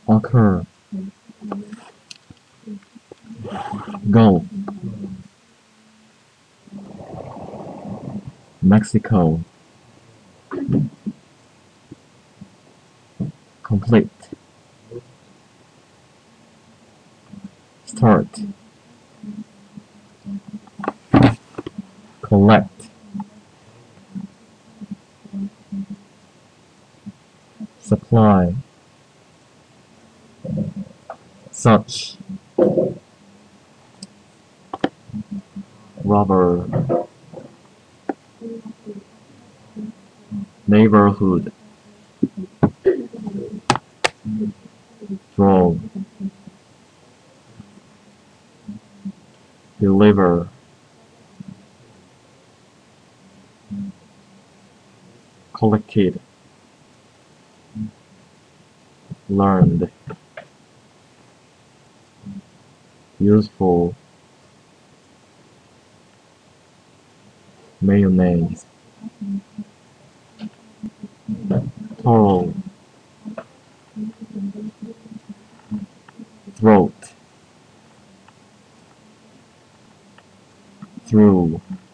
occur, Gulf, Mexico, complete, start, collect, supply, such, rubber, neighborhood, draw, deliver, collected, learned, useful, mayonnaise, thorough, throat, through,